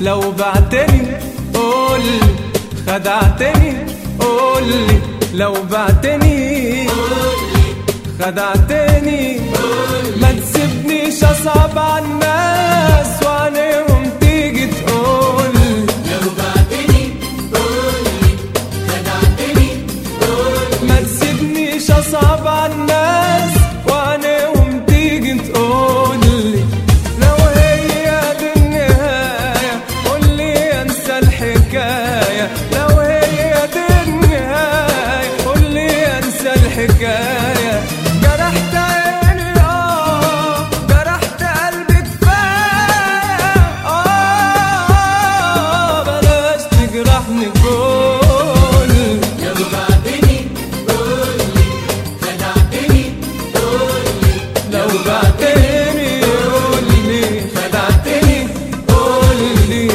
لو بعتني قولي، خدعتني قولي، لو بعتني خدعتني، ما تسيبنيش اصعب على الناس وعليهم تيجي تقولي. لو بعتني قولي، خدعتني قولي، ما تسيبنيش اصعب على الناس وعليهم تيجي تقولي. لو هي دي النهاية قولي انسى الحكاية، لو هي دي النهاية قولي انسى الحكاية. جرحت عيني جرحت قلبي كفاية، بلاش تجرحني كل. لو بعتني قولي، خدعتني قولي، لو بعتني قولي، خدعتني قولي.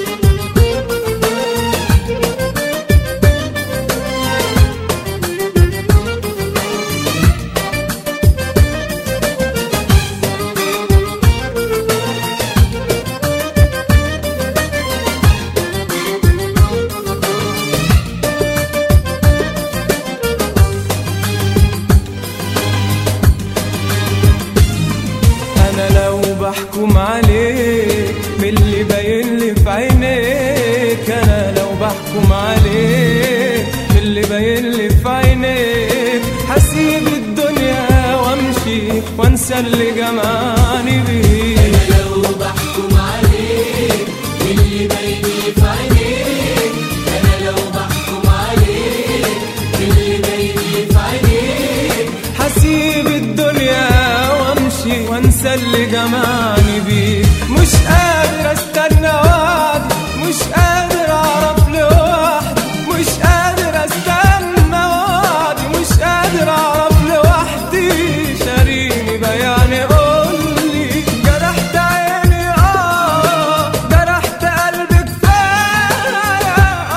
أنا لو بحكم عليك باللي باين لي في عينيك، أنا لو بحكم عليك باللي باين لي في عينيك، هسيب الدنيا وامشي وانسى اللي جمعني بيك. أنا لو بحكم عليك باللي باين لي في عينيك، أنا لو بحكم عليك باللي باين لي في عينيك، هسيب الدنيا وامشي وانسى اللي جمعني بيك. مش قادر استنى وعدي، مش قادر اعرف لوحدي، مش قادر استنى وعدي، مش قادر اعرف لوحدي. شاريني بياني قولي، جرحت عيني جرحت قلبي كفاية،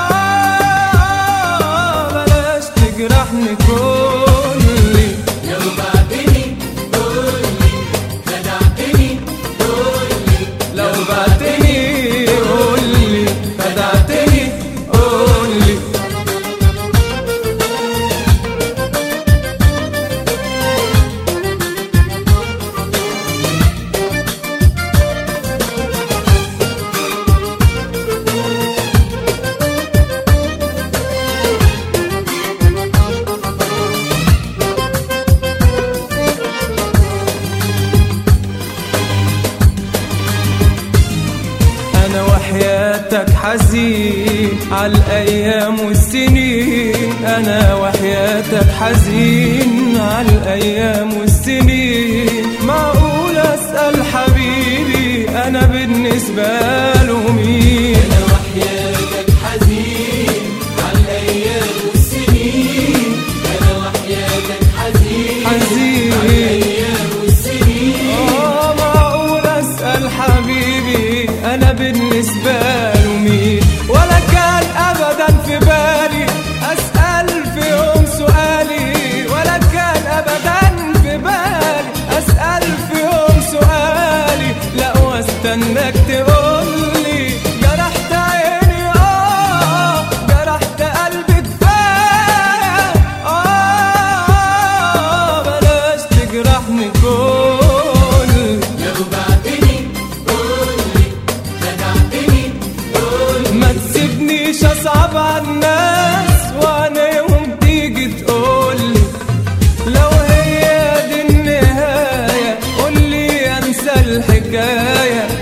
بلاش تجرحني كلي. لو بعتني قولي، خدعتني قولي، لو بعتني قولي، خدعتني قولي. أنا وحياتك حزين عالأيام والسنين، أنا وحياتك حزين عالأيام والسنين. معقول أسأل حبيبي أنا بالنسبة له مين؟ أنا وحياتك حزين عالأيام والسنين، أنا وحياتك حزين عالأيام والسنين. معقول أسأل حبيبي أنا بالنسبة له مين؟ ولا كان أبدا في بالي أسأل في يوم سؤالي، ولا كان أبدا في بالي أسأل في يوم سؤالي. لا واستناك تقولي، جرحت عيني جرحت قلبي كفاية، بلاش تجرحني كل. لو بعتني قولي، خدعتني قولي، ما تسيبنيش اصعب على الناس وعليهم تيجي تقولي. لو هي دي النهاية قولي انسى الحكاية،